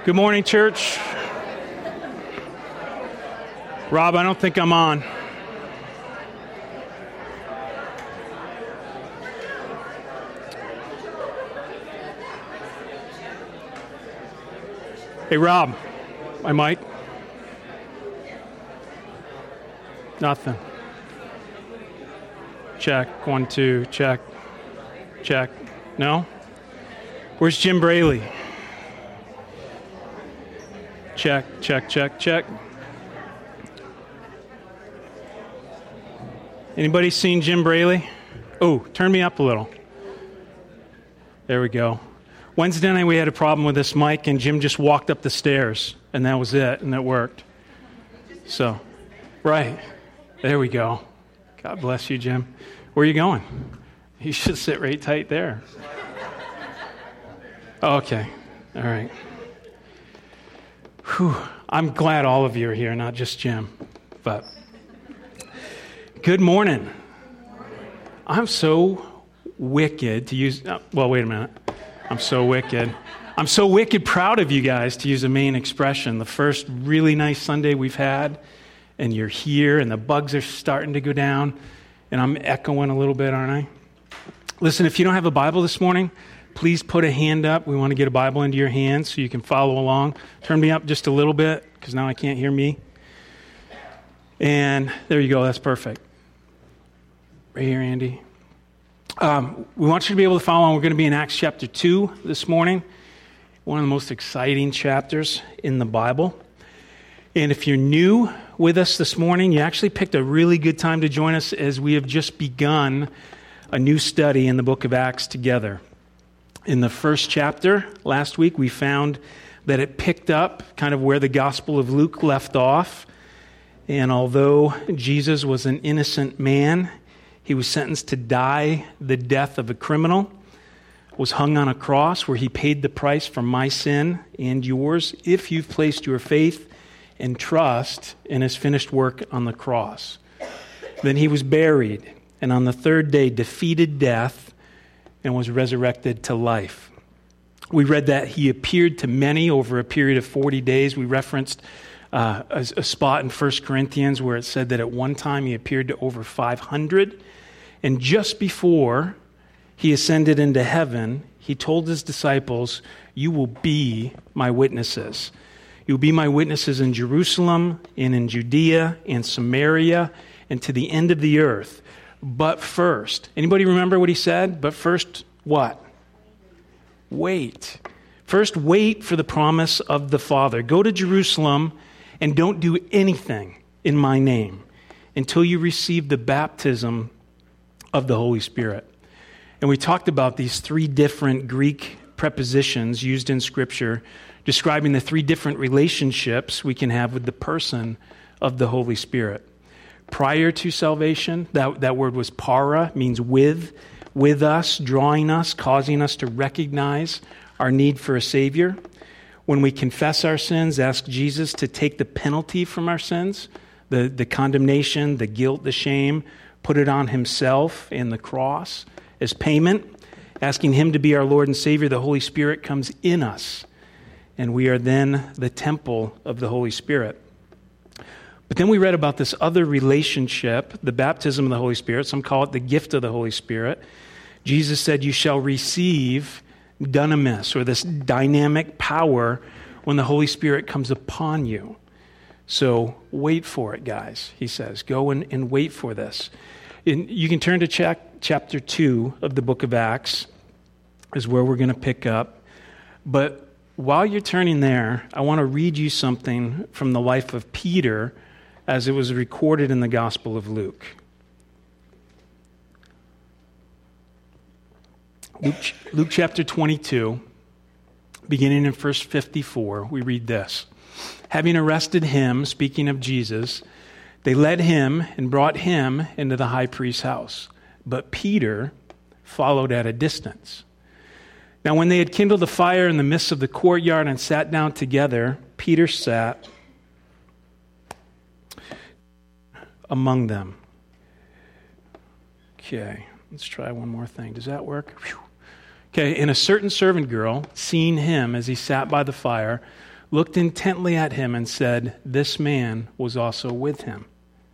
Good morning, church. Rob, I don't think I'm on. Hey, Rob, my mic? Nothing. Check. 1, 2, check. Check. No? Where's Jim Braley? Check, check, check, check. Anybody seen Jim Braley? Oh, turn me up a little. There we go. Wednesday night we had a problem with this mic, and Jim just walked up the stairs, and that was it, and it worked. So, right. There we go. God bless you, Jim. Where are you going? You should sit right tight there. Okay. All right. Whew. I'm glad all of you are here, not just Jim. But good morning. I'm so wicked to use... well, wait a minute. I'm so wicked. I'm so wicked proud of you guys, to use a main expression. The first really nice Sunday we've had, and you're here, and the bugs are starting to go down, and I'm echoing a little bit, aren't I? Listen, if you don't have a Bible this morning, please put a hand up. We want to get a Bible into your hands so you can follow along. Turn me up just a little bit, because now I can't hear me. And there you go. That's perfect. Right here, Andy. We want you to be able to follow along. We're going to be in Acts chapter 2 this morning, one of the most exciting chapters in the Bible. And if you're new with us this morning, you actually picked a really good time to join us, as we have just begun a new study in the book of Acts together. In the first chapter, last week, we found that it picked up kind of where the Gospel of Luke left off. And although Jesus was an innocent man, he was sentenced to die the death of a criminal, was hung on a cross where he paid the price for my sin and yours, if you've placed your faith and trust in his finished work on the cross. Then he was buried, and on the third day defeated death and was resurrected to life. We read that he appeared to many over a period of 40 days. We referenced a spot in 1 Corinthians where it said that at one time he appeared to over 500. And just before he ascended into heaven, he told his disciples, "You will be my witnesses. You will be my witnesses in Jerusalem and in Judea and Samaria and to the end of the earth. But first," anybody remember what he said? But first, what? Wait. First, wait for the promise of the Father. Go to Jerusalem and don't do anything in my name until you receive the baptism of the Holy Spirit. And we talked about these three different Greek prepositions used in Scripture, describing the three different relationships we can have with the person of the Holy Spirit. Prior to salvation, that word was para, means with us, drawing us, causing us to recognize our need for a Savior. When we confess our sins, ask Jesus to take the penalty from our sins, the condemnation, the guilt, the shame, put it on himself and the cross as payment, asking him to be our Lord and Savior. The Holy Spirit comes in us, and we are then the temple of the Holy Spirit. But then we read about this other relationship, the baptism of the Holy Spirit. Some call it the gift of the Holy Spirit. Jesus said, "You shall receive dunamis," or this dynamic power, when the Holy Spirit comes upon you. So wait for it, guys, he says. Go and wait for this. And you can turn to chapter 2 of the book of Acts, is where we're going to pick up. But while you're turning there, I want to read you something from the life of Peter as it was recorded in the Gospel of Luke. Luke chapter 22, beginning in verse 54, we read this. "Having arrested him," speaking of Jesus, "they led him and brought him into the high priest's house. But Peter followed at a distance. Now when they had kindled a fire in the midst of the courtyard and sat down together, Peter sat among them." Okay, let's try one more thing. Does that work? Whew. Okay, and a certain servant girl, seeing him as he sat by the fire, looked intently at him and said, "This man was also with him."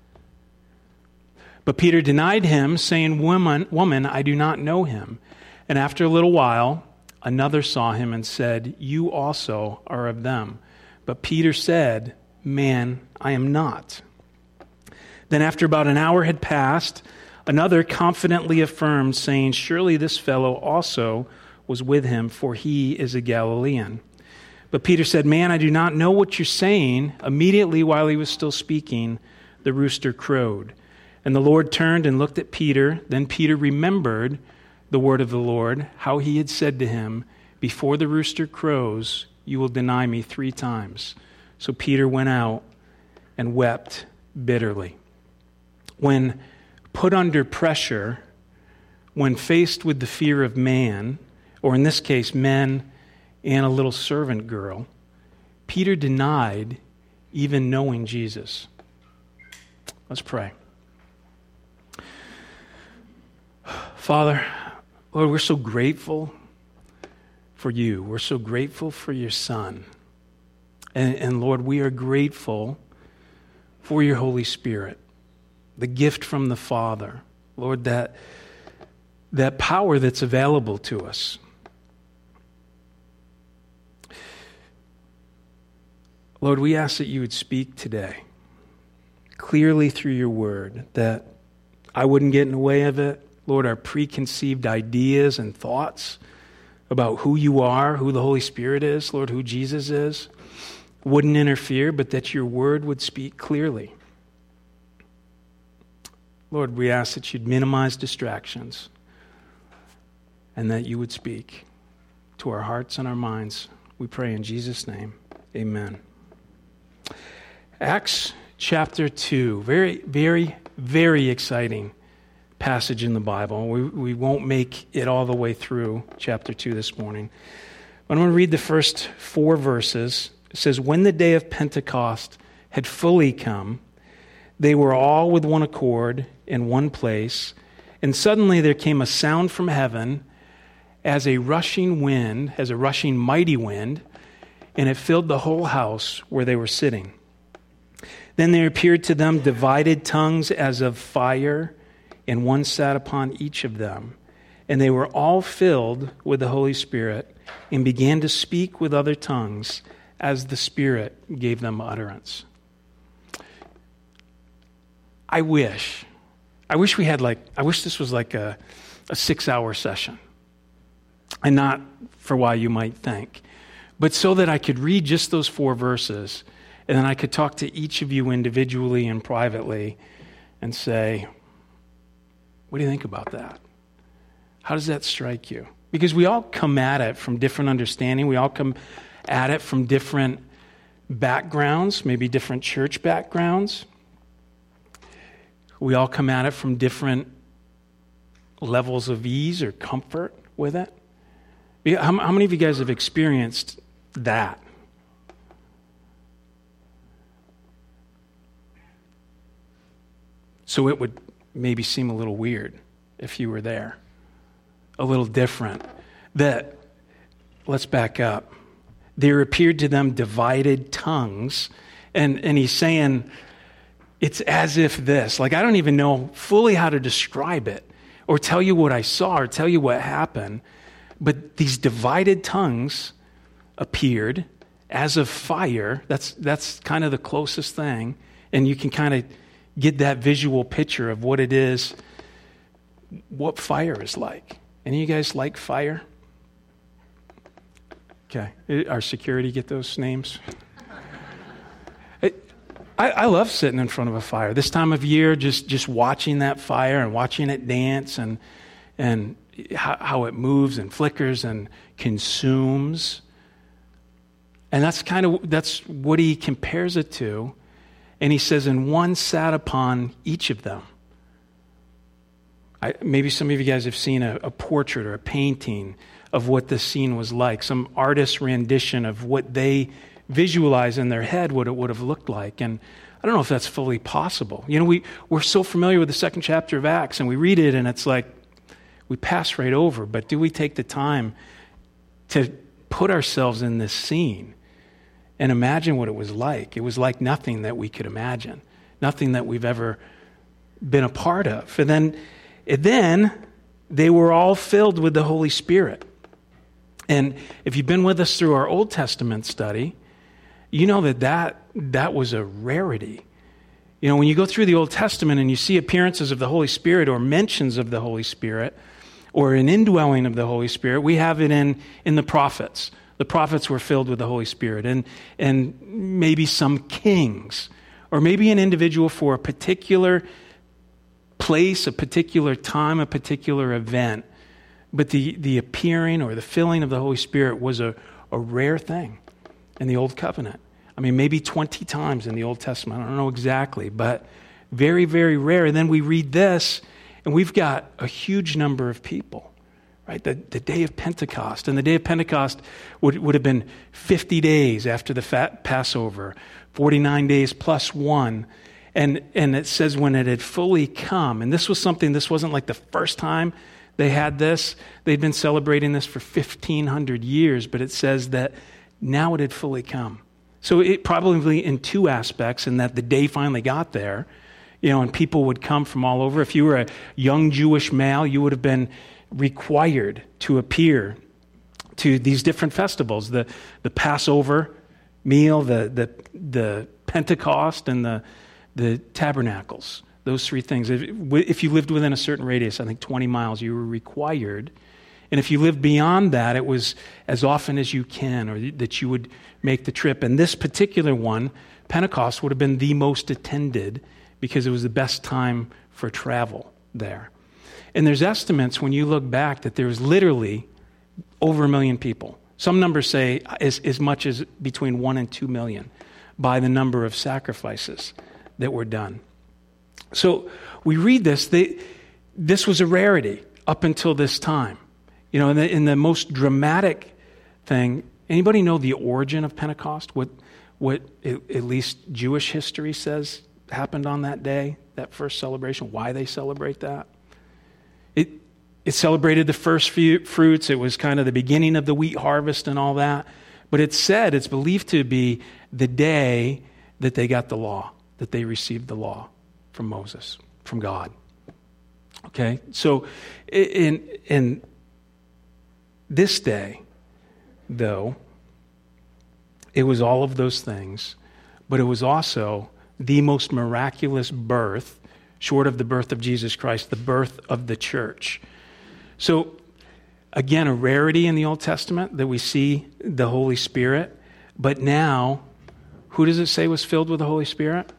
But Peter denied him, saying, Woman, I do not know him." And after a little while, another saw him and said, "You also are of them." But Peter said, "Man, I am not." Then after about an hour had passed, another confidently affirmed, saying, "Surely this fellow also was with him, for he is a Galilean." But Peter said, "Man, I do not know what you're saying." Immediately while he was still speaking, the rooster crowed. And the Lord turned and looked at Peter. Then Peter remembered the word of the Lord, how he had said to him, "Before the rooster crows, you will deny me 3 times." So Peter went out and wept bitterly. When put under pressure, when faced with the fear of man, or in this case, men and a little servant girl, Peter denied even knowing Jesus. Let's pray. Father, Lord, we're so grateful for you. We're so grateful for your Son. And Lord, we are grateful for your Holy Spirit, the gift from the Father. Lord, that power that's available to us. Lord, we ask that you would speak today clearly through your word, that I wouldn't get in the way of it. Lord, our preconceived ideas and thoughts about who you are, who the Holy Spirit is, Lord, who Jesus is, wouldn't interfere, but that your word would speak clearly. Lord, we ask that you'd minimize distractions and that you would speak to our hearts and our minds. We pray in Jesus' name. Amen. Acts chapter 2, very, very, very exciting passage in the Bible. We won't make it all the way through chapter 2 this morning. But I'm going to read the first 4 verses. It says, "When the day of Pentecost had fully come, they were all with one accord in one place, and suddenly there came a sound from heaven as a rushing wind, as a rushing mighty wind, and it filled the whole house where they were sitting. Then there appeared to them divided tongues as of fire, and one sat upon each of them. And they were all filled with the Holy Spirit and began to speak with other tongues as the Spirit gave them utterance." I wish we had I wish this was like a 6-hour session. And not for why you might think, but so that I could read just those 4 verses, and then I could talk to each of you individually and privately and say, what do you think about that? How does that strike you? Because we all come at it from different understanding. We all come at it from different backgrounds, maybe different church backgrounds. We all come at it from different levels of ease or comfort with it. How many of you guys have experienced that? So it would maybe seem a little weird if you were there, a little different. Let's back up. There appeared to them divided tongues, and he's saying it's as if this. I don't even know fully how to describe it or tell you what I saw or tell you what happened. But these divided tongues appeared as of fire. That's kind of the closest thing. And you can kind of get that visual picture of what it is, what fire is like. Any of you guys like fire? Okay. Our security get those names? I love sitting in front of a fire. This time of year, just watching that fire and watching it dance and how it moves and flickers and consumes. And that's what he compares it to. And he says, and one sat upon each of them. Maybe some of you guys have seen a portrait or a painting of what this scene was like, some artist's rendition of what they visualize in their head what it would have looked like. And I don't know if that's fully possible. We're so familiar with the 2nd chapter of Acts, and we read it, and it's like we pass right over. But do we take the time to put ourselves in this scene and imagine what it was like. It was like nothing that we could imagine, nothing that we've ever been a part of. And then they were all filled with the Holy Spirit. And if you've been with us through our Old Testament study, you know that was a rarity. You know, when you go through the Old Testament and you see appearances of the Holy Spirit or mentions of the Holy Spirit or an indwelling of the Holy Spirit, we have it in the prophets. The prophets were filled with the Holy Spirit, and maybe some kings, or maybe an individual for a particular place, a particular time, a particular event. But the appearing or the filling of the Holy Spirit was a rare thing in the Old Covenant. I mean, maybe 20 times in the Old Testament. I don't know exactly, but very, very rare. And then we read this, and we've got a huge number of people, right? The day of Pentecost. And the day of Pentecost would have been 50 days after the Passover, 49 days plus one. And it says when it had fully come, and this wasn't like the first time they had this. They'd been celebrating this for 1,500 years, but it says that now it had fully come. So it probably in two aspects, in that the day finally got there, you know, and people would come from all over. If you were a young Jewish male, you would have been required to appear to these different festivals, the Passover meal, the Pentecost, and the tabernacles. Those three things. If you lived within a certain radius, I think 20 miles, you were required. And if you lived beyond that, it was as often as you can, or that you would make the trip. And this particular one, Pentecost, would have been the most attended because it was the best time for travel there. And there's estimates when you look back that there was literally over 1 million people. Some numbers say as much as between 1 and 2 million by the number of sacrifices that were done. So we read this. This was a rarity up until this time. You know, in the most dramatic thing, anybody know the origin of Pentecost? What at least Jewish history says happened on that day, that first celebration, why they celebrate that? It celebrated the first fruits. It was kind of the beginning of the wheat harvest and all that. But it's believed to be the day that they got the law, that they received the law from Moses, from God. Okay? So in this day, though, it was all of those things, but it was also the most miraculous birth, short of the birth of Jesus Christ, the birth of the church. So, again, a rarity in the Old Testament that we see the Holy Spirit, but now, who does it say was filled with the Holy Spirit?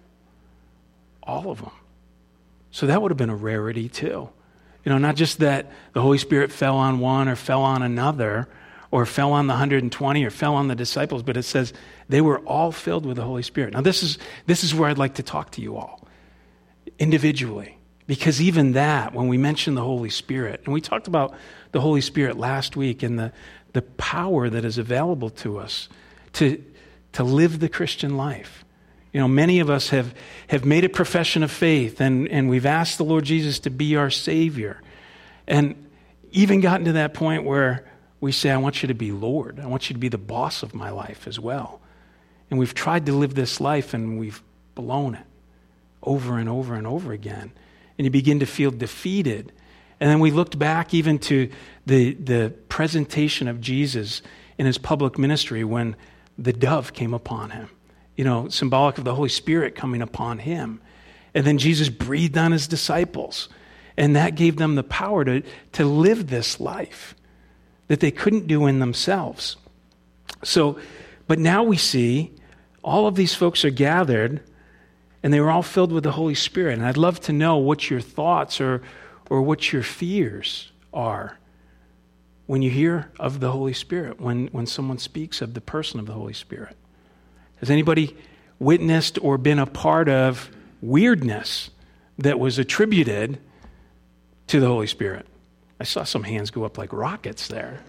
All of them. So that would have been a rarity too. You know, not just that the Holy Spirit fell on one or fell on another or fell on the 120 or fell on the disciples, but it says they were all filled with the Holy Spirit. Now this is where I'd like to talk to you all individually, because even that, when we mention the Holy Spirit, and we talked about the Holy Spirit last week and the power that is available to us to live the Christian life. You know, many of us have made a profession of faith and we've asked the Lord Jesus to be our Savior. And even gotten to that point where we say, I want you to be Lord. I want you to be the boss of my life as well. And we've tried to live this life and we've blown it over and over and over again. And you begin to feel defeated. And then we looked back even to the presentation of Jesus in his public ministry when the dove came upon him. You know, symbolic of the Holy Spirit coming upon him. And then Jesus breathed on his disciples. And that gave them the power to live this life that they couldn't do in themselves. So, but now we see all of these folks are gathered and they were all filled with the Holy Spirit. And I'd love to know what your thoughts or what your fears are when you hear of the Holy Spirit, when someone speaks of the person of the Holy Spirit. Has anybody witnessed or been a part of weirdness that was attributed to the Holy Spirit? I saw some hands go up like rockets there.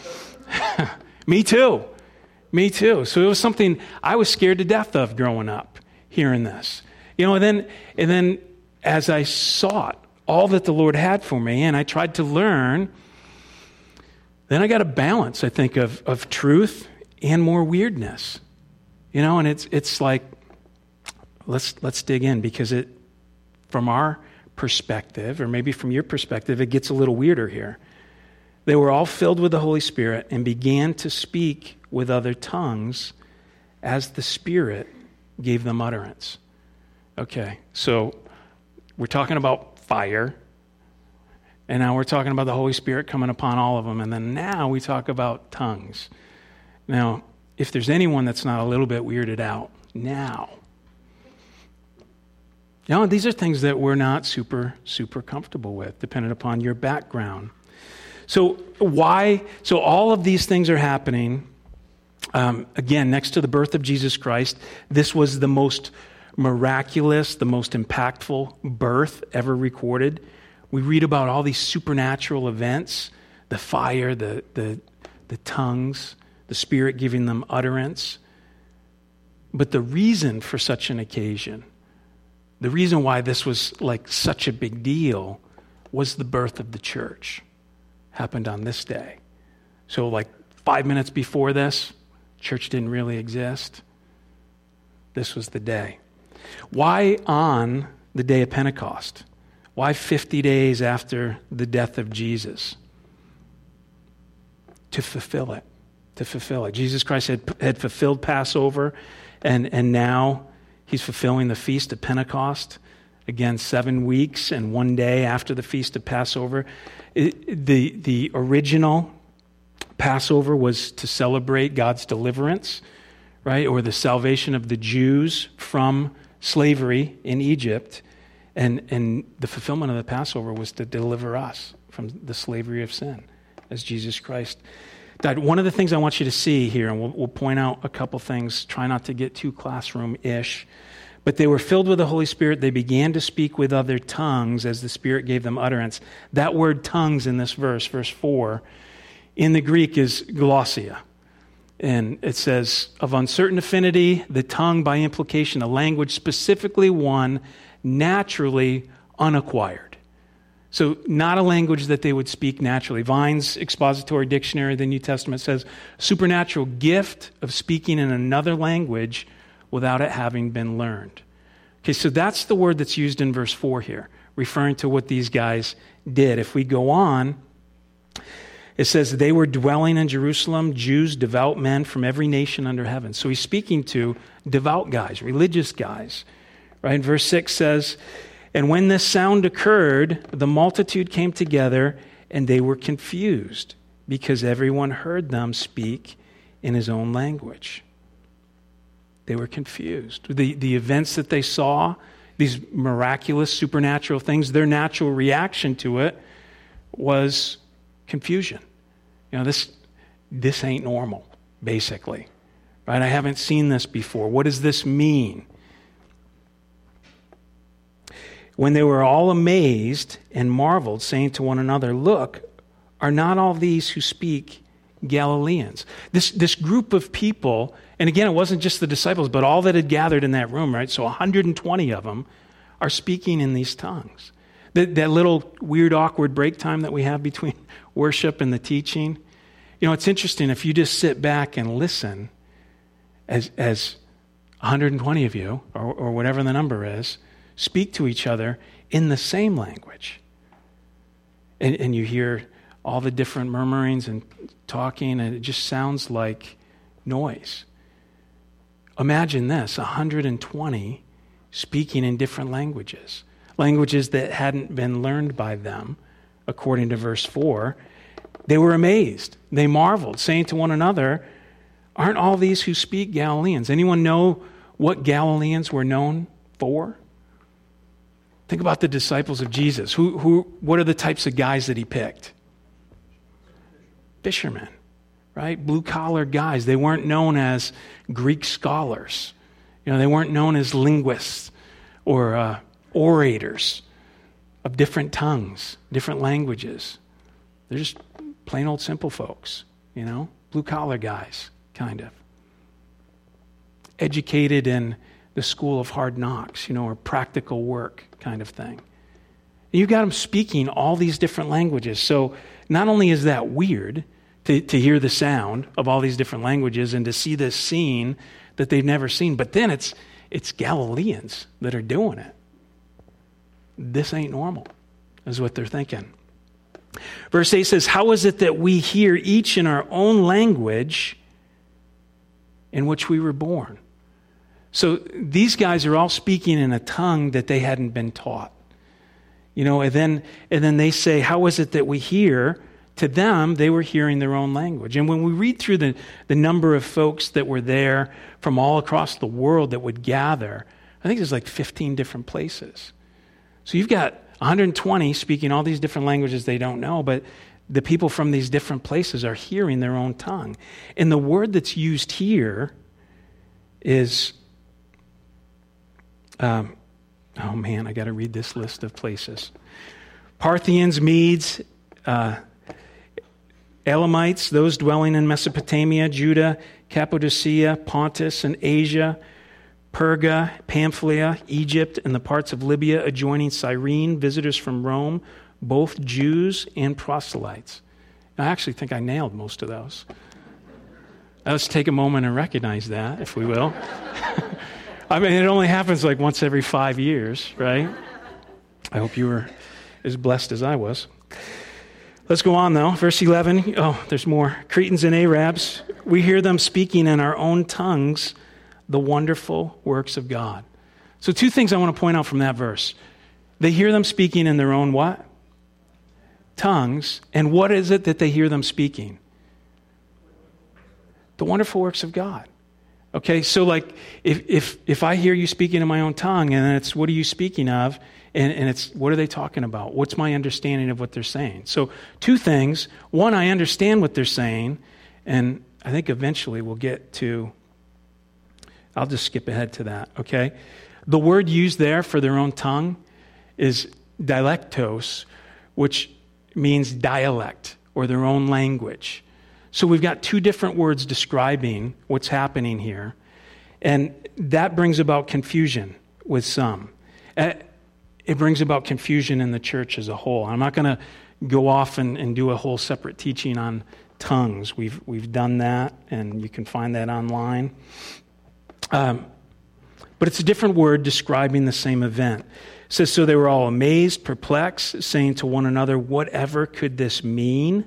Me too. So it was something I was scared to death of growing up, hearing this. You know, and then as I sought all that the Lord had for me and I tried to learn, then I got a balance, I think, of truth and more weirdness. And it's like, let's dig in, because from our perspective, or maybe from your perspective, it gets a little weirder here. They were all filled with the Holy Spirit and began to speak with other tongues as the Spirit gave them utterance. Okay, so we're talking about fire, and now we're talking about the Holy Spirit coming upon all of them, and then now we talk about tongues. Now, if there's anyone that's not a little bit weirded out, now. These are things that we're not super, super comfortable with, depending upon your background. So all of these things are happening, again, next to the birth of Jesus Christ. This was the most miraculous, the most impactful birth ever recorded. We read about all these supernatural events, the fire, the tongues, the Spirit giving them utterance. But the reason for such an occasion, the reason why this was like such a big deal, was the birth of the church. Happened on this day. So like 5 minutes before this, church didn't really exist. This was the day. Why on the day of Pentecost? Why 50 days after the death of Jesus? To fulfill it. To fulfill it. Jesus Christ had fulfilled Passover, and now he's fulfilling the Feast of Pentecost. Again, 7 weeks and 1 day after the Feast of Passover. The original Passover was to celebrate God's deliverance, right? Or the salvation of the Jews from slavery in Egypt. And the fulfillment of the Passover was to deliver us from the slavery of sin as Jesus Christ died. One of the things I want you to see here, and we'll point out a couple things, try not to get too classroom-ish, but they were filled with the Holy Spirit. They began to speak with other tongues as the Spirit gave them utterance. That word tongues in this verse 4, in the Greek is glossia. And it says, of uncertain affinity, the tongue by implication, a language specifically one naturally unacquired. So not a language that they would speak naturally. Vine's Expository Dictionary of the New Testament says, supernatural gift of speaking in another language without it having been learned. Okay, so that's the word that's used in verse 4 here, referring to what these guys did. If we go on, it says they were dwelling in Jerusalem, Jews, devout men from every nation under heaven. So he's speaking to devout guys, religious guys. Right? And verse 6 says, and when this sound occurred, the multitude came together, and they were confused, because everyone heard them speak in his own language. They were confused. The events that they saw, these miraculous, supernatural things, their natural reaction to it was confusion. This ain't normal, basically. Right? I haven't seen this before. What does this mean? When they were all amazed and marveled, saying to one another, look, are not all these who speak Galileans? This group of people, and again, it wasn't just the disciples, but all that had gathered in that room, right? So 120 of them are speaking in these tongues. That little weird, awkward break time that we have between worship and the teaching. It's interesting if you just sit back and listen as 120 of you, or whatever the number is, speak to each other in the same language. And you hear all the different murmurings and talking, and it just sounds like noise. Imagine this, 120 speaking in different languages that hadn't been learned by them, according to verse 4. They were amazed. They marveled, saying to one another, aren't all these who speak Galileans? Anyone know what Galileans were known for? Think about the disciples of Jesus. What are the types of guys that he picked? Fishermen, right? Blue-collar guys. They weren't known as Greek scholars. They weren't known as linguists or orators of different tongues, different languages. They're just plain old simple folks, blue-collar guys, kind of. Educated in the school of hard knocks, or practical work kind of thing. And you got them speaking all these different languages. So not only is that weird to hear the sound of all these different languages and to see this scene that they've never seen. But then it's Galileans that are doing it. This ain't normal, is what they're thinking. Verse 8 says, how is it that we hear each in our own language in which we were born? So these guys are all speaking in a tongue that they hadn't been taught. And then they say, how is it that we hear? To them, they were hearing their own language. And when we read through the number of folks that were there from all across the world that would gather, I think there's like 15 different places. So you've got 120 speaking all these different languages they don't know, but the people from these different places are hearing their own tongue. And the word that's used here is, I got to read this list of places. Parthians, Medes, Elamites, those dwelling in Mesopotamia, Judah, Cappadocia, Pontus, and Asia, Perga, Pamphylia, Egypt, and the parts of Libya adjoining Cyrene, visitors from Rome, both Jews and proselytes. I actually think I nailed most of those. Let's take a moment and recognize that, if we will. I mean, it only happens like once every 5 years, right? I hope you were as blessed as I was. Let's go on, though. Verse 11. Oh, there's more. Cretans and Arabs, we hear them speaking in our own tongues the wonderful works of God. So 2 things I want to point out from that verse. They hear them speaking in their own what? Tongues. And what is it that they hear them speaking? The wonderful works of God. Okay, so like if I hear you speaking in my own tongue and it's what are you speaking of? And it's what are they talking about? What's my understanding of what they're saying? So 2 things. One, I understand what they're saying, and I think eventually we'll get to, I'll just skip ahead to that, okay? The word used there for their own tongue is dialectos, which means dialect or their own language. So we've got 2 different words describing what's happening here, and that brings about confusion with some. It brings about confusion in the church as a whole. I'm not going to go off and do a whole separate teaching on tongues. We've done that, and you can find that online. But it's a different word describing the same event. It says, so they were all amazed, perplexed, saying to one another, whatever could this mean?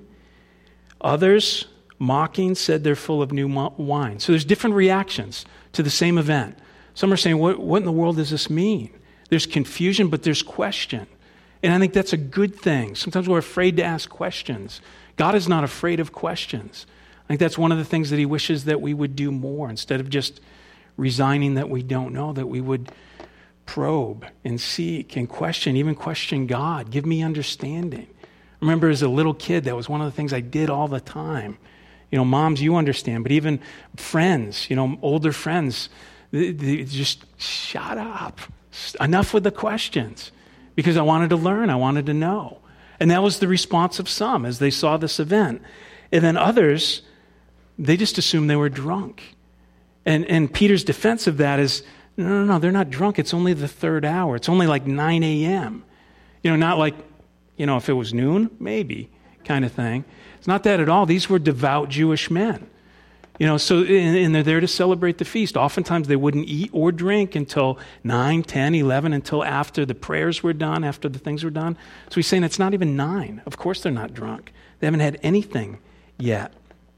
Others, mocking, said they're full of new wine. So there's different reactions to the same event. Some are saying, what in the world does this mean? There's confusion, but there's question. And I think that's a good thing. Sometimes we're afraid to ask questions. God is not afraid of questions. I think that's one of the things that he wishes that we would do more. Instead of just resigning that we don't know, that we would probe and seek and question, even question God. Give me understanding. I remember as a little kid, that was one of the things I did all the time. Moms, you understand, but even friends, older friends, they just shut up. Enough with the questions, because I wanted to learn, I wanted to know. And that was the response of some as they saw this event. And then others, they just assumed they were drunk. And Peter's defense of that is, no, they're not drunk. It's only the 3rd hour. It's only like 9 a.m. Not like, if it was noon, maybe kind of thing. It's not that at all. These were devout Jewish men. So and they're there to celebrate the feast. Oftentimes they wouldn't eat or drink until 9, 10, 11, until after the prayers were done, after the things were done. So he's saying it's not even 9. Of course they're not drunk. They haven't had anything yet.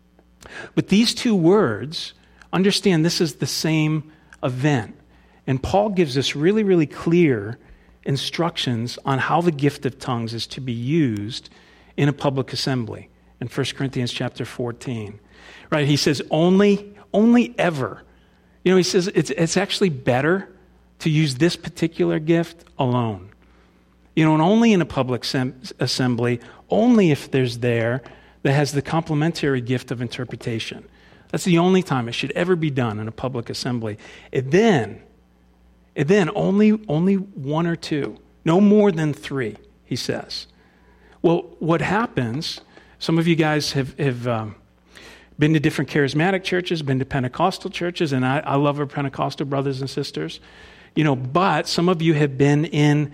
But these 2 words, understand this is the same event. And Paul gives us really, really clear instructions on how the gift of tongues is to be used in a public assembly in 1 Corinthians chapter 14. Right, he says only ever. He says it's actually better to use this particular gift alone. And only in a public assembly, only if there's there that has the complementary gift of interpretation. That's the only time it should ever be done in a public assembly. And then only 1 or 2, no more than 3, he says. Well, what happens, some of you guys have been to different charismatic churches, been to Pentecostal churches, and I love our Pentecostal brothers and sisters. But some of you have been in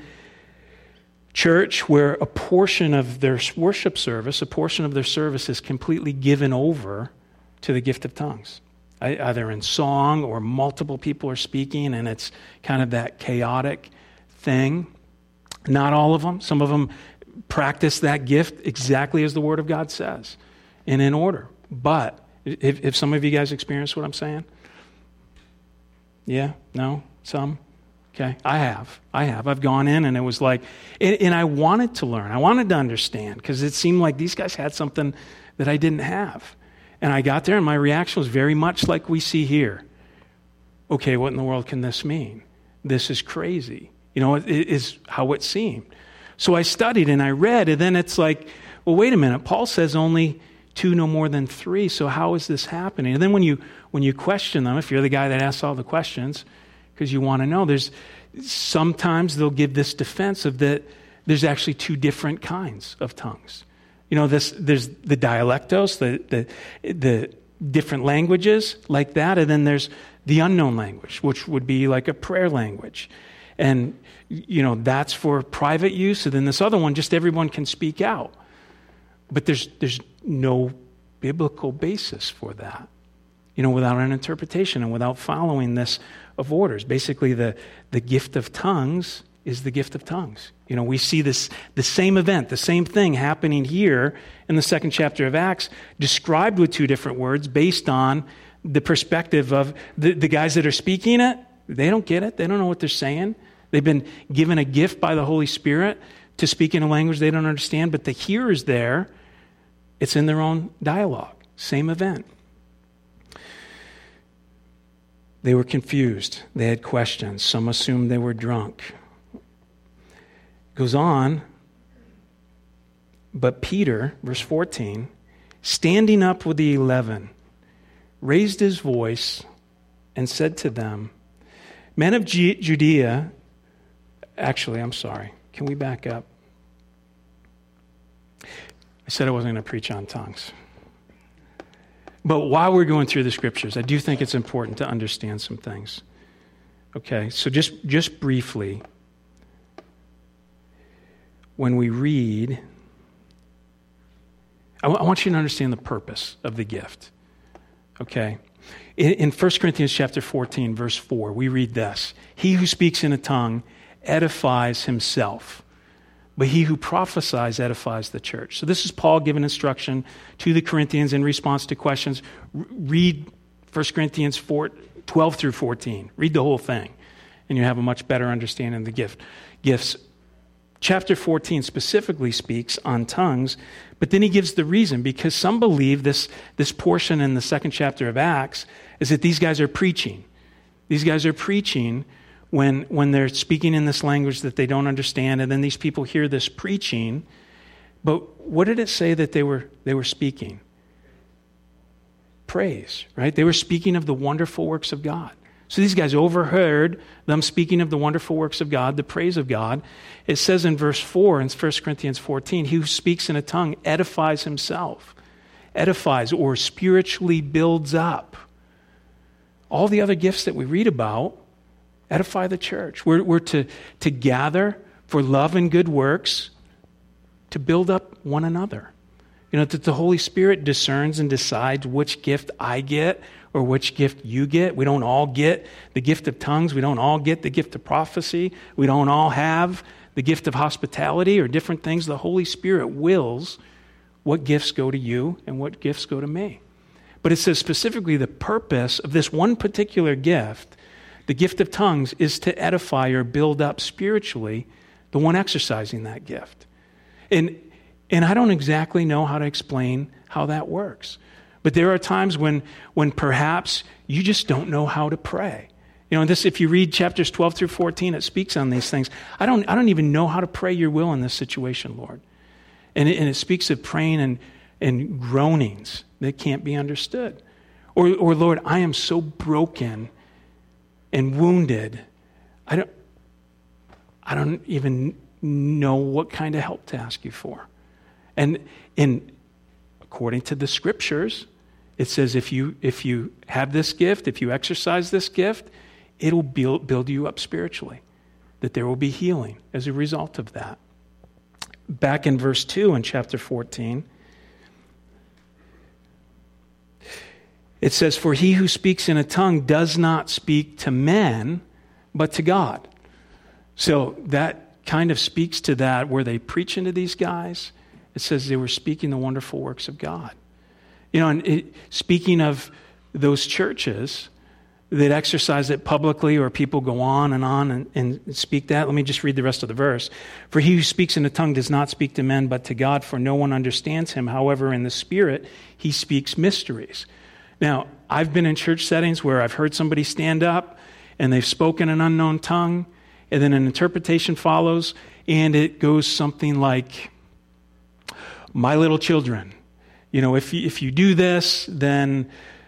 church where a portion of their worship service, a portion of their service is completely given over to the gift of tongues. either in song or multiple people are speaking, and it's kind of that chaotic thing. Not all of them. Some of them practice that gift exactly as the Word of God says and in order. But if some of you guys experience what I'm saying? Yeah? No? Some? Okay, I have. I've gone in and it was like, and I wanted to learn. I wanted to understand because it seemed like these guys had something that I didn't have. And I got there and my reaction was very much like we see here. Okay, what in the world can this mean? This is crazy. It is how it seemed. So I studied and I read, and then it's like, well, wait a minute. Paul says only 2, no more than 3. So how is this happening? And then when you question them, if you're the guy that asks all the questions, because you want to know, sometimes they'll give this defense of that there's actually 2 different kinds of tongues. There's the dialectos, the different languages like that, and then there's the unknown language, which would be like a prayer language. And, that's for private use, and then this other one, just everyone can speak out. But there's no biblical basis for that, without an interpretation and without following this of orders. Basically, the gift of tongues is the gift of tongues. We see the same event, the same thing happening here in the 2nd chapter of Acts, described with 2 different words based on the perspective of the guys that are speaking it. They don't get it. They don't know what they're saying. They've been given a gift by the Holy Spirit to speak in a language they don't understand, but the hearers there, it's in their own dialogue. Same event. They were confused. They had questions. Some assumed they were drunk. Goes on, but Peter, verse 14, standing up with the 11, raised his voice and said to them, men of Judea, actually, I'm sorry. Can we back up? I said I wasn't going to preach on tongues. But while we're going through the scriptures, I do think it's important to understand some things. Okay, so just briefly, when we read, I want you to understand the purpose of the gift. Okay? In 1 Corinthians chapter 14, verse 4, we read this. He who speaks in a tongue edifies himself, but he who prophesies edifies the church. So this is Paul giving instruction to the Corinthians in response to questions. Read 1 Corinthians 12 through 14. Read the whole thing, and you have a much better understanding of the gifts. Chapter 14 specifically speaks on tongues, but then he gives the reason, because some believe this portion in the 2nd chapter of Acts is that these guys are preaching. These guys are preaching when they're speaking in this language that they don't understand, and then these people hear this preaching. But what did it say that they were speaking? Praise, right? They were speaking of the wonderful works of God. So these guys overheard them speaking of the wonderful works of God, the praise of God. It says in verse 4 in 1 Corinthians 14, he who speaks in a tongue edifies himself. Edifies or spiritually builds up. All the other gifts that we read about edify the church. We're to gather for love and good works to build up one another. That the Holy Spirit discerns and decides which gift I get or which gift you get. We don't all get the gift of tongues. We don't all get the gift of prophecy. We don't all have the gift of hospitality or different things. The Holy Spirit wills what gifts go to you and what gifts go to me. But it says specifically the purpose of this one particular gift, the gift of tongues, is to edify or build up spiritually the one exercising that gift. And I don't exactly know how to explain how that works. But there are times when perhaps you just don't know how to pray. If you read chapters 12 through 14, it speaks on these things. I don't even know how to pray your will in this situation, Lord. And it speaks of praying and groanings that can't be understood. Or Lord, I am so broken and wounded. I don't even know what kind of help to ask you for. And according to the scriptures, it says if you have this gift, if you exercise this gift, it'll build you up spiritually, that there will be healing as a result of that. Back in verse 2 in chapter 14, It says, for he who speaks in a tongue does not speak to men, but to God. So that kind of speaks to that, where they preach into these guys. It says they were speaking the wonderful works of God. And speaking of those churches that exercise it publicly, or people go on and speak that, let me just read the rest of the verse. For he who speaks in a tongue does not speak to men, but to God, for no one understands him. However, in the Spirit, he speaks mysteries. Now, I've been in church settings where I've heard somebody stand up and they've spoken an unknown tongue, and then an interpretation follows, and it goes something like, my little children, if you do this, then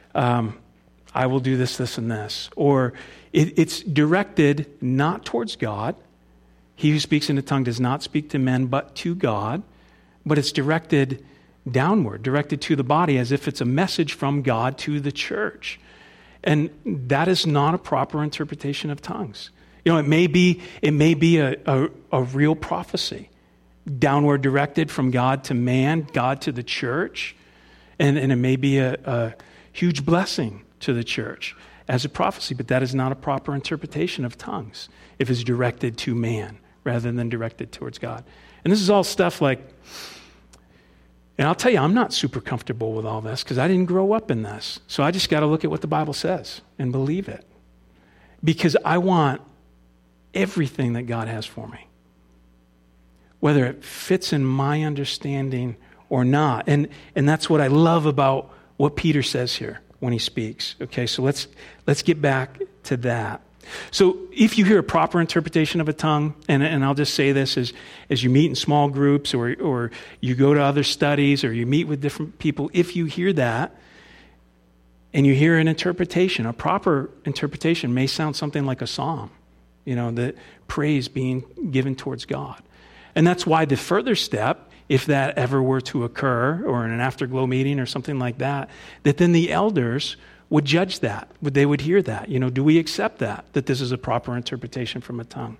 I will do this, this, and this. Or it's directed not towards God. He who speaks in a tongue does not speak to men, but to God. But it's directed downward, directed to the body, as if it's a message from God to the church. And that is not a proper interpretation of tongues. It may be a real prophecy, downward directed from God to man, God to the church, and it may be a huge blessing to the church as a prophecy, but that is not a proper interpretation of tongues if it's directed to man rather than directed towards God. And this is all stuff like, and I'll tell you, I'm not super comfortable with all this because I didn't grow up in this. So I just got to look at what the Bible says and believe it, because I want everything that God has for me, whether it fits in my understanding or not. And that's what I love about what Peter says here when he speaks. Okay, so let's get back to that. So if you hear a proper interpretation of a tongue, and I'll just say this, as you meet in small groups, or you go to other studies, or you meet with different people, if you hear that, and you hear an interpretation, a proper interpretation may sound something like a psalm, the praise being given towards God. And that's why the further step, if that ever were to occur, or in an afterglow meeting or something like that, that then the elders would judge that. They would hear that. Do we accept that this is a proper interpretation from a tongue?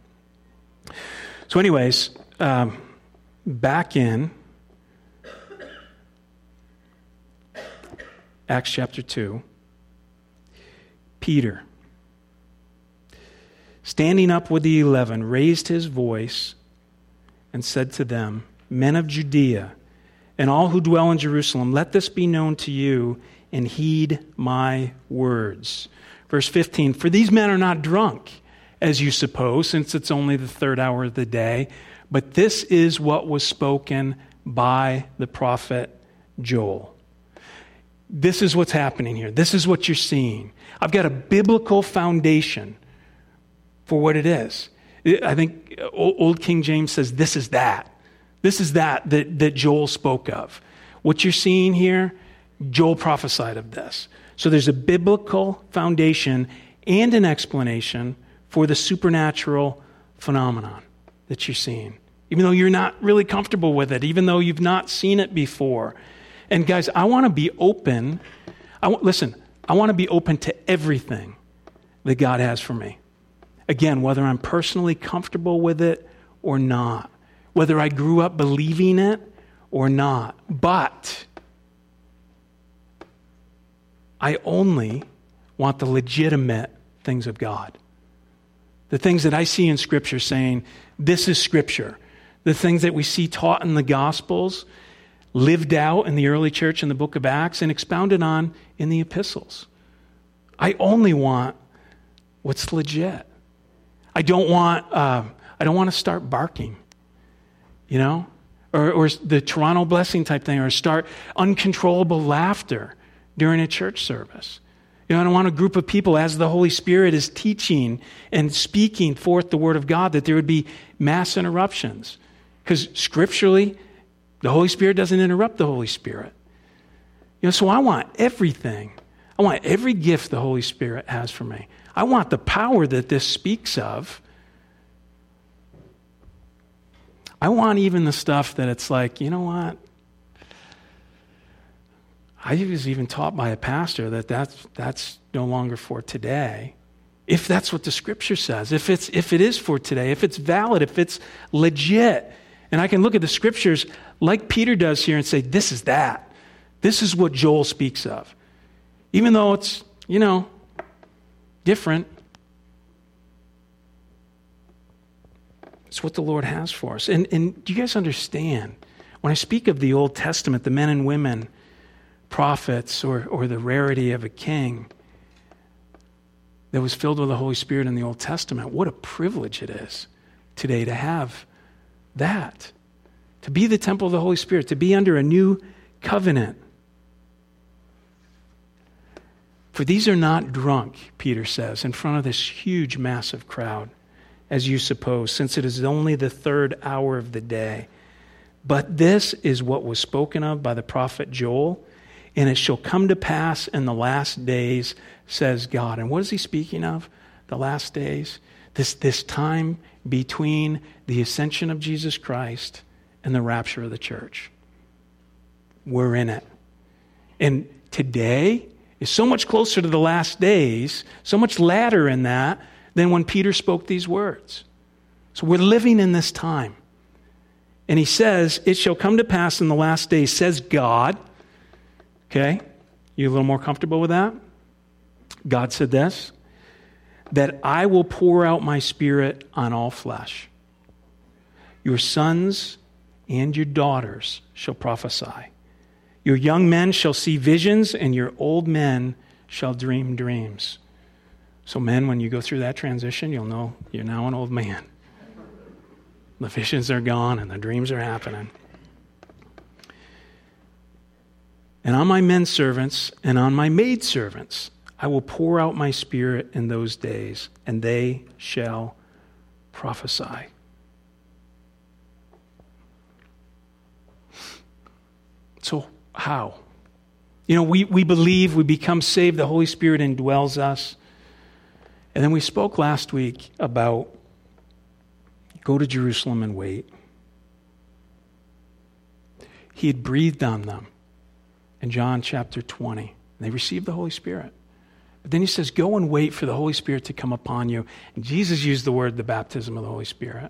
So anyways, back in Acts chapter 2, Peter, standing up with the 11, raised his voice and said to them, men of Judea and all who dwell in Jerusalem, let this be known to you, and heed my words. Verse 15, for these men are not drunk, as you suppose, since it's only the third hour of the day, but this is what was spoken by the prophet Joel. This is what's happening here. This is what you're seeing. I've got a biblical foundation for what it is. I think Old King James says this is that. This is that Joel spoke of. What you're seeing here, Joel prophesied of this. So there's a biblical foundation and an explanation for the supernatural phenomenon that you're seeing, even though you're not really comfortable with it, even though you've not seen it before. And guys, I want to be open. I want to be open to everything that God has for me. Again, whether I'm personally comfortable with it or not, whether I grew up believing it or not, but I only want the legitimate things of God. The things that I see in Scripture saying, this is Scripture. The things that we see taught in the Gospels, lived out in the early church in the book of Acts, and expounded on in the epistles. I only want what's legit. I don't want to start barking, or the Toronto blessing type thing, or start uncontrollable laughter during a church service. I don't want a group of people, as the Holy Spirit is teaching and speaking forth the Word of God, that there would be mass interruptions. Because scripturally, the Holy Spirit doesn't interrupt the Holy Spirit. So I want everything. I want every gift the Holy Spirit has for me. I want the power that this speaks of. I want even the stuff that it's like, you know what? I was even taught by a pastor that's no longer for today. If that's what the Scripture says, if it is for today, if it's valid, if it's legit, and I can look at the Scriptures like Peter does here and say, this is that. This is what Joel speaks of. Even though it's, different. It's what the Lord has for us. And do you guys understand? When I speak of the Old Testament, the men and women, prophets, or the rarity of a king that was filled with the Holy Spirit in the Old Testament, what a privilege it is today to have that. To be the temple of the Holy Spirit, to be under a new covenant. For these are not drunk, Peter says, in front of this huge, massive crowd, as you suppose, since it is only the third hour of the day. But this is what was spoken of by the prophet Joel, and it shall come to pass in the last days, says God. And what is he speaking of? The last days? This time between the ascension of Jesus Christ and the rapture of the church. We're in it. And today is so much closer to the last days, so much later in that, than when Peter spoke these words. So we're living in this time. And he says, it shall come to pass in the last days, says God. Okay? You a little more comfortable with that? God said this, that I will pour out my Spirit on all flesh. Your sons and your daughters shall prophesy. Your young men shall see visions, and your old men shall dream dreams. So men, when you go through that transition, you'll know you're now an old man. The visions are gone and the dreams are happening. And on my men servants and on my maid servants, I will pour out my Spirit in those days, and they shall prophesy. So how? We believe, we become saved, the Holy Spirit indwells us. And then we spoke last week about go to Jerusalem and wait. He had breathed on them in John chapter 20. And they received the Holy Spirit. But then he says, go and wait for the Holy Spirit to come upon you. And Jesus used the word, the baptism of the Holy Spirit.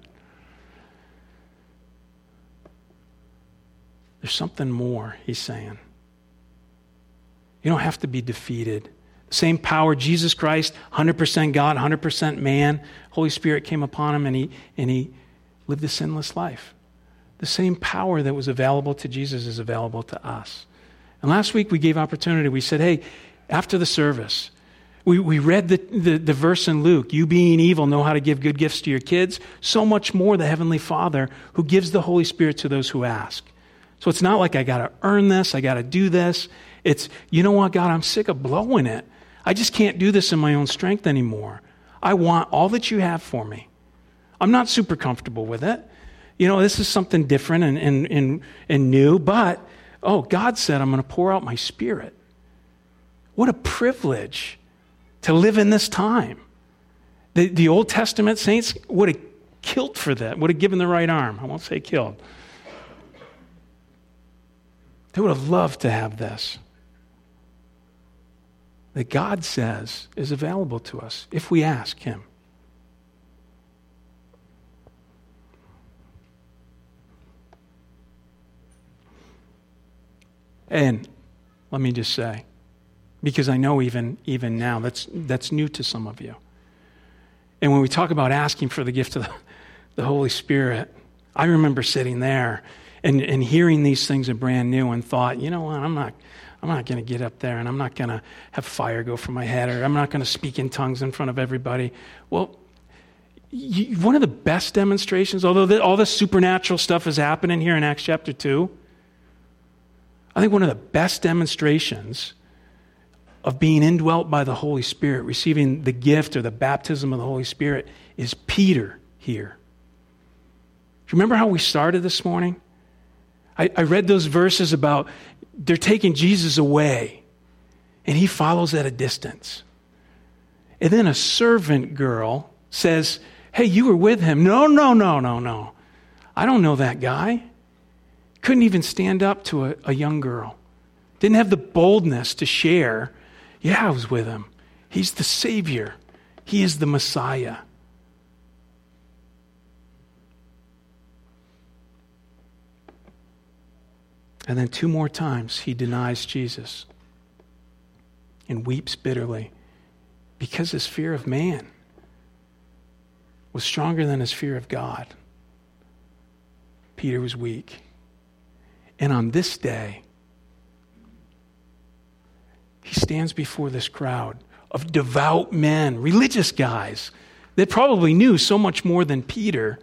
There's something more, he's saying. You don't have to be defeated. Same power, Jesus Christ, 100% God, 100% man. Holy Spirit came upon him and he lived a sinless life. The same power that was available to Jesus is available to us. And last week we gave opportunity. We said, hey, after the service, we read the verse in Luke, you being evil know how to give good gifts to your kids. So much more the Heavenly Father who gives the Holy Spirit to those who ask. So it's not like I got to earn this, I got to do this. It's, you know what, God, I'm sick of blowing it. I just can't do this in my own strength anymore. I want all that you have for me. I'm not super comfortable with it. This is something different and new, but, God said I'm going to pour out my Spirit. What a privilege to live in this time. The Old Testament saints would have killed for that, would have given the right arm. I won't say killed. They would have loved to have this. That God says is available to us if we ask him. And let me just say, because I know even now that's new to some of you. And when we talk about asking for the gift of the Holy Spirit, I remember sitting there and hearing these things are brand new and thought, you know what, I'm not going to get up there and I'm not going to have fire go from my head, or I'm not going to speak in tongues in front of everybody. Well, one of the best demonstrations, although all this supernatural stuff is happening here in Acts chapter 2, I think one of the best demonstrations of being indwelt by the Holy Spirit, receiving the gift or the baptism of the Holy Spirit, is Peter here. Do you remember how we started this morning? I read those verses about they're taking Jesus away, and he follows at a distance. And then a servant girl says, hey, you were with him. No. I don't know that guy. Couldn't even stand up to a young girl. Didn't have the boldness to share. Yeah, I was with him. He's the Savior. He is the Messiah. And then 2 more times he denies Jesus. and weeps bitterly because his fear of man was stronger than his fear of God. Peter was weak. And on this day, he stands before this crowd of devout men, religious guys that probably knew so much more than Peter.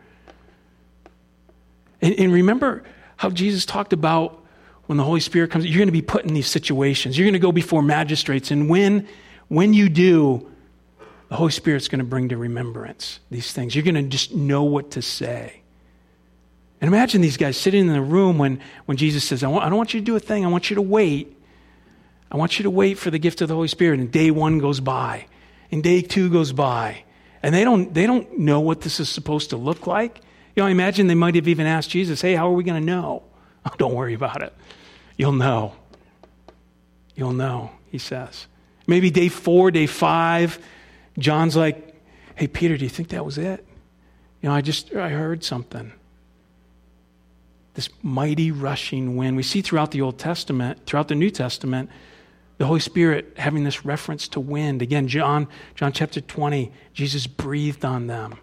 And remember how Jesus talked about when the Holy Spirit comes, you're going to be put in these situations. You're going to go before magistrates. And when you do, the Holy Spirit's going to bring to remembrance these things. You're going to just know what to say. And imagine these guys sitting in the room when Jesus says, I don't want you to do a thing. I want you to wait. I want you to wait for the gift of the Holy Spirit. And day 1 goes by. And day 2 goes by. And they don't know what this is supposed to look like. I imagine they might have even asked Jesus, hey, how are we going to know? Oh, don't worry about it. You'll know. You'll know, he says. Maybe day 4, day 5, John's like, hey, Peter, do you think that was it? I heard something. This mighty rushing wind. We see throughout the Old Testament, throughout the New Testament, the Holy Spirit having this reference to wind. Again, John chapter 20, Jesus breathed on them.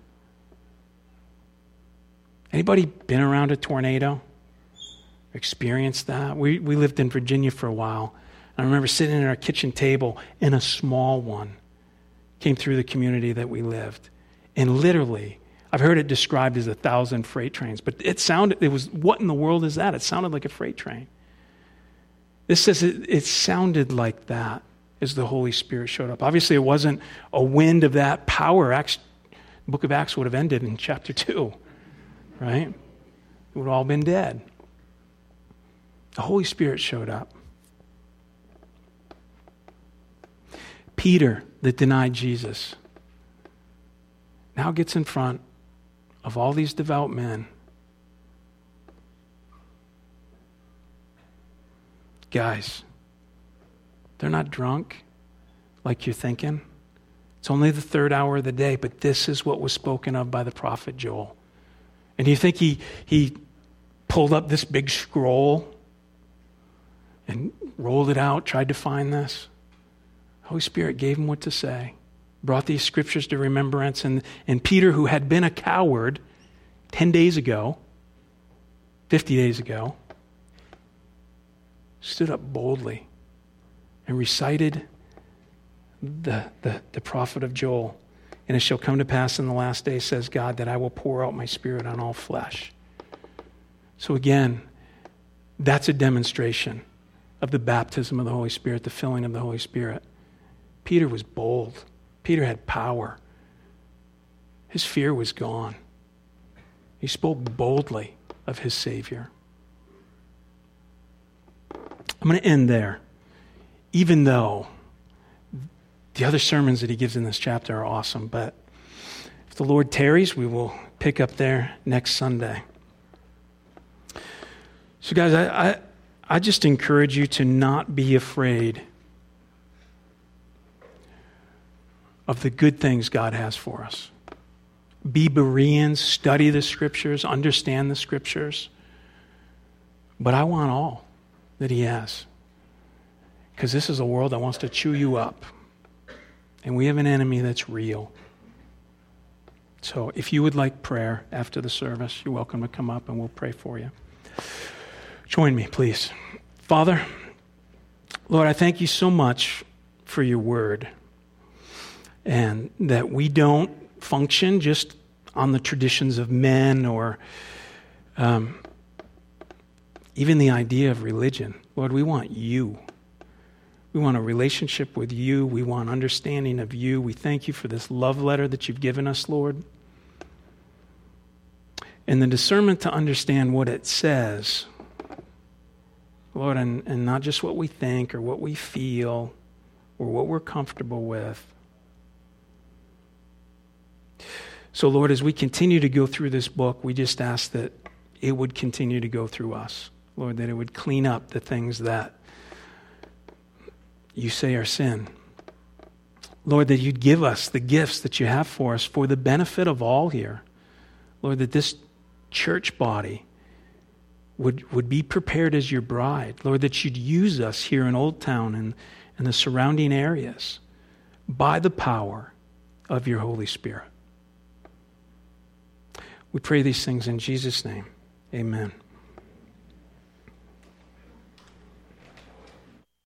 Anybody been around a tornado? Experienced that? We lived in Virginia for a while. I remember sitting at our kitchen table and a small one came through the community that we lived. And literally, I've heard it described as 1,000 freight trains, but it was, what in the world is that? It sounded like a freight train. This says it sounded like that as the Holy Spirit showed up. Obviously, it wasn't a wind of that power. The book of Acts would have ended in chapter 2, right? It would have all been dead. The Holy Spirit showed up. Peter, that denied Jesus, now gets in front of all these devout men. Guys, they're not drunk like you're thinking. It's only the 3rd hour of the day, but this is what was spoken of by the prophet Joel. And you think he pulled up this big scroll and rolled it out, tried to find this? Holy Spirit gave him what to say, brought these scriptures to remembrance, and Peter, who had been a coward 10 days ago, 50 days ago, stood up boldly and recited the prophet of Joel. And it shall come to pass in the last day, says God, that I will pour out my Spirit on all flesh. So again, that's a demonstration of the baptism of the Holy Spirit, the filling of the Holy Spirit. Peter was bold. Peter had power. His fear was gone. He spoke boldly of his Savior. I'm going to end there, even though the other sermons that he gives in this chapter are awesome. But if the Lord tarries, we will pick up there next Sunday. So guys, I just encourage you to not be afraid of the good things God has for us. Be Bereans, study the Scriptures, understand the Scriptures. But I want all that he has. Because this is a world that wants to chew you up. And we have an enemy that's real. So if you would like prayer after the service, you're welcome to come up and we'll pray for you. Join me, please. Father, Lord, I thank you so much for your word. And that we don't function just on the traditions of men or even the idea of religion. Lord, we want you. We want a relationship with you. We want understanding of you. We thank you for this love letter that you've given us, Lord. And the discernment to understand what it says, Lord, and not just what we think or what we feel or what we're comfortable with. So, Lord, as we continue to go through this book, we just ask that it would continue to go through us. Lord, that it would clean up the things that you say are sin. Lord, that you'd give us the gifts that you have for us for the benefit of all here. Lord, that this church body would be prepared as your bride. Lord, that you'd use us here in Old Town and and the surrounding areas by the power of your Holy Spirit. We pray these things in Jesus' name. Amen.